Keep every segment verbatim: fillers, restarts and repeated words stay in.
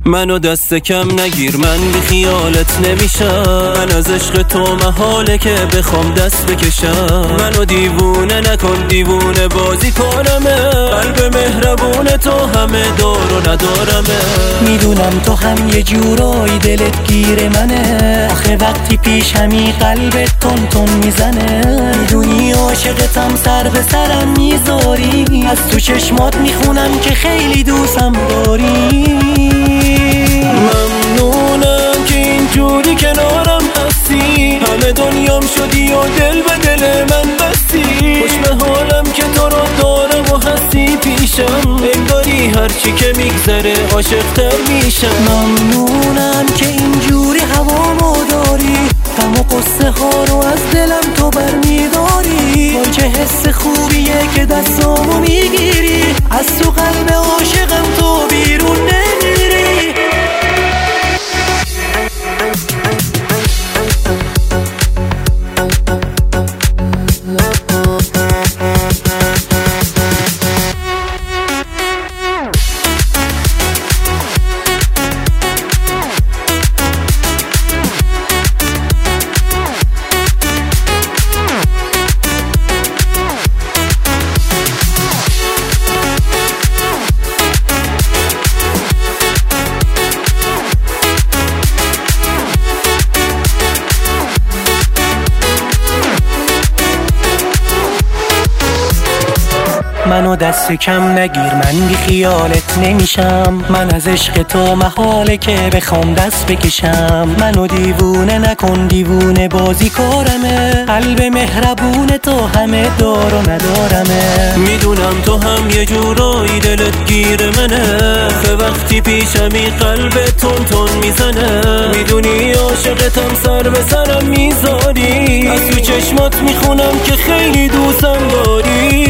منو دست کم نگیر، من بی خیالت نمیشم. من از عشق تو محاله که بخوام دست بکشم. منو دیوونه نکن، دیوونه بازی کنمه. قلب مهربون تو همه دار و ندارمه. میدونم تو هم یه جورایی دلت گیر منه. آخه وقتی پیشمی قلبت تون تون میزنه. میدونی عاشقتم، سر به سرم میذاری. از تو چشمات میخونم که خیلی دوستم داری. ممنونم که اینجوری کنارم هستی. همه دنیام شدی و دل به دل من بستی. خوش به حالم که تو رو دارم و هستی پیشم. انگاری هرچی که میگذره عاشق‌تر میشم. ممنونم که اینجوری هوامو داری. غم و قصه ها رو از دلم تو برمیداری. وای چه حس خوبیه که دستامو میگیری. از تو قلب عاشقم تو بیرون نمیری. منو دست کم نگیر، من بی خیالت نمیشم. من از عشق تو محاله که بخوام دست بکشم. منو دیوونه نکن، دیوونه بازی کارمه. قلب مهربون تو همه دار و ندارمه. میدونم تو هم یه جورایی دلت گیر منه. آخه وقتی پیشمی قلبت تون تون میزنه. میدونی عاشقتم، سر به سرم میذاری. از تو چشمات میخونم که خیلی دوستم داری.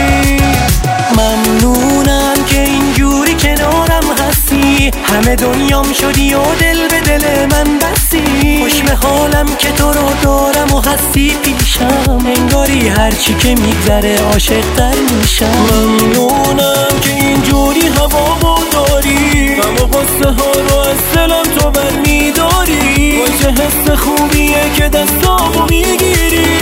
ممنونم که اینجوری کنارم هستی. همه دنیام شدی و دل به دل من بستی. خوش به حالم که تو رو دارم و هستی پیشم. انگاری هرچی که میگذره عاشق‌تر میشم. ممنونم که اینجوری هوامو داری. غم و قصه ها رو از دلم تو برمیداری. وای چه حس خوبیه که دستامو میگیری.